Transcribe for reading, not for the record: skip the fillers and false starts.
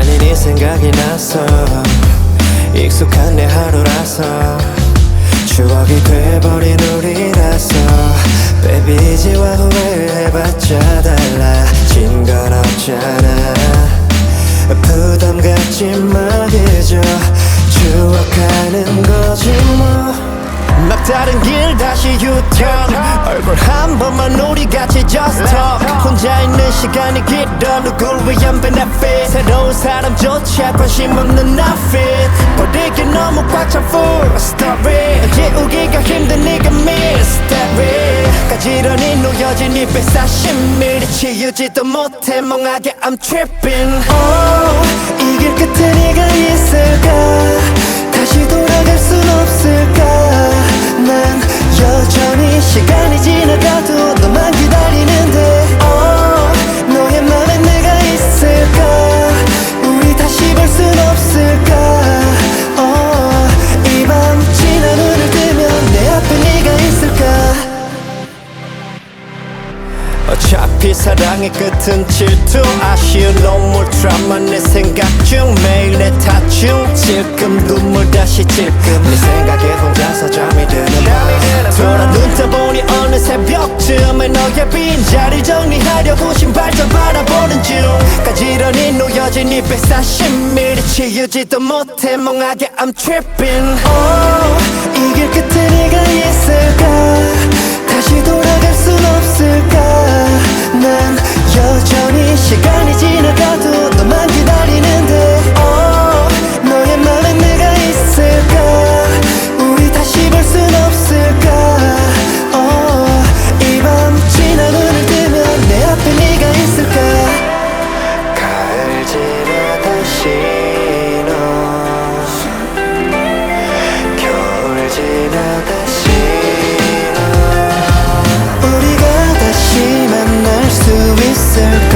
많이 네 생각이 나서 익숙한 내 하루라서 추억이 돼버린 우리라서 Baby 이제와 후회해봤자 달라진 건 없잖아 부담 갖지 마 그저 추억하는 거지 뭐 막다른 길 다시 U-turn 얼굴 한 번만 우리 같이 just talk 혼자 있는 시간이 길어 누굴 위한 benefit 새로운 사람조차 관심 없는 outfit 버리기 너무 꽉 찬 full story 지우기가 힘든 네가 miss that way 가지런히 놓여진 240mm 치우지도 못해 멍하게 I'm tripping oh, 이 길 끝에 네가 있을까 다시 돌아갈 순 없을까 난 여전히 시간이 지나가도 너만 기다리는데 oh, 너의 맘에 내가 있을까 우리 다시 볼 순 없을까 oh, 이 밤 지나 눈을 뜨면 내 앞에 네가 있을까 어차피 사랑의 끝은 질투 아쉬운 눈물 드라마 내 생각 중 매일 내 타중 찔끔 눈물 다시 찔끔 네 생각에 혼자서 잠이 드는 밤 돌아 눈 떠보니 어느 새벽쯤에 너의 빈자리 정리하려고 신발장 바라보는 중 가지런히 놓여진 240mm 치우지도 못해 멍하게 I'm tripping oh, 이 길 끝에 네가 있을까 다시 돌아갈 순 없을까 난 여전히 시간이 지나가도 너만 기다리는데 oh, 너의 맘에 내가 있을까 우리 다시 볼 순 없을까 oh, 이 밤 지나 눈을 뜨면 내 앞에 네가 있을까 가을 지나 다시 너 겨울 지나 다시 우리가 다시 만날 수 있을까